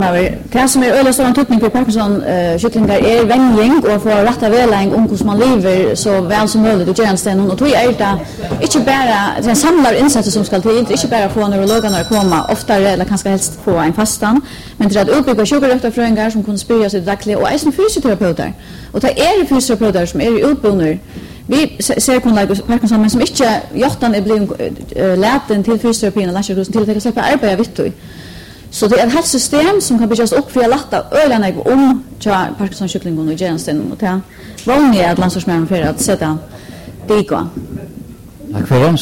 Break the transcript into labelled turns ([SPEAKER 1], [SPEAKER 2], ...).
[SPEAKER 1] Det som öle stor antydning på Parkinson kycklingar vänjning och få rätta vägledning om hur man lever så väl som möjligt och gärna och då är det inte bara den samlar insatser som ska till inte bara få neurologerna att komma oftare eller kanske helst få en fastan men det att uppbygga sjukröktarfröingar som kan spyrja sig dagligen och även fysioterapeuter och det är fysioterapeuter som är utbildade vi ser Parkinson men som inte hjärtan är blivit läten till fysioterapin och läkare till att släppa arbeta vitt. Så det är ett helt system som kan byggas upp för att lätta öarna om Parkinson-kycklingen och gensten och det vanliga att landslagsmännen för att sätta det i gång.
[SPEAKER 2] Tack för det.